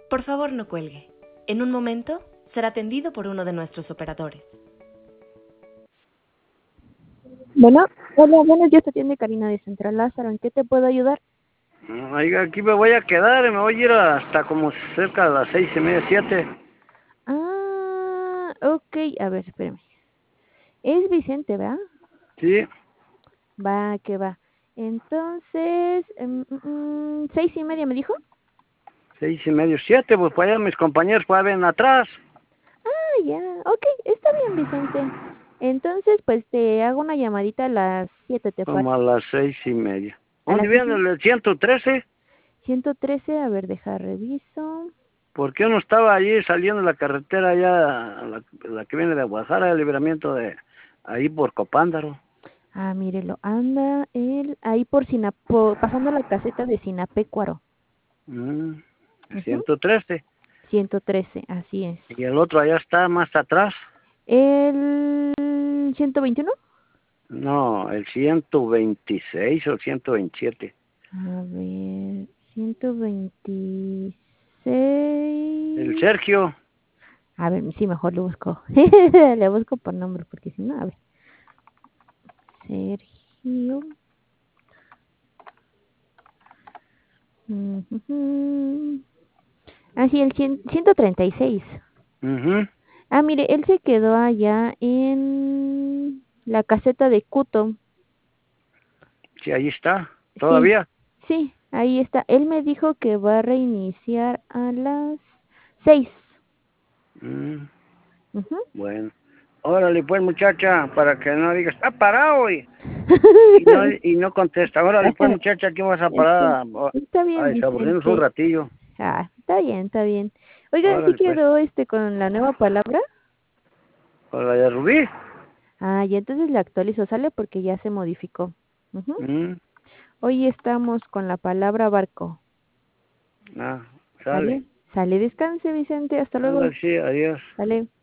Por favor, no cuelgue. En un momento será atendido por uno de nuestros operadores. Bueno, hola, buenos días, te atiende Karina de Central Lázaro. ¿En qué te puedo ayudar? Oiga, aquí me voy a quedar y me voy a ir hasta como cerca de las 6:30, 7. Ok, a ver, espérame. Es Vicente, ¿verdad? Sí, Va, que va. Entonces, 6:30, ¿me dijo? 6:30, 7, pues para allá mis compañeros pues ven atrás. Ya, ok, está bien, Vicente. Entonces, pues te hago una llamadita a las 7, ¿te Como parece? a las 6:30. A ¿Dónde las viene 6:30. el 113? 113, a ver, deja, reviso. ¿Por qué no estaba allí saliendo la carretera allá, la que viene de Guadalajara, el libramiento de ahí por Copándaro? Mírelo, anda él ahí pasando la caseta de Sinapecuaro. Mm, Ujú. 113. 113, así es. Y el otro allá está más atrás. ¿El 121? No, el 126 o 127. A ver, El 126. Sergio. A ver, sí, mejor lo busco. Le busco por nombre, porque si no, a ver. Sergio. Ujujú. Sí, el 136. Ujú. Mire, él se quedó allá en la caseta de Cuto. Sí, ahí está, Sí, todavía. sí, ahí está. Él me dijo que va a reiniciar a las 6. Mm, Ujú. bueno. Órale, pues, muchacha, para que no digas, está parado y no contesta. Órale, pues, muchacha, aquí vas a Está, parar. está bien, Ay, se aburrimos un Vicente. ratillo. Está bien, está bien. Oiga, ¿sí Órale, pues. quedó con la nueva palabra? ¿Con la de Rubí? Y entonces le actualizo, ¿sale? Porque ya se modificó. Ujú. Mm, Hoy estamos con la palabra barco. ah, ¿Sale? sale. Sale, descanse, Vicente. Hasta luego. Ándale, sí, adiós. Sale.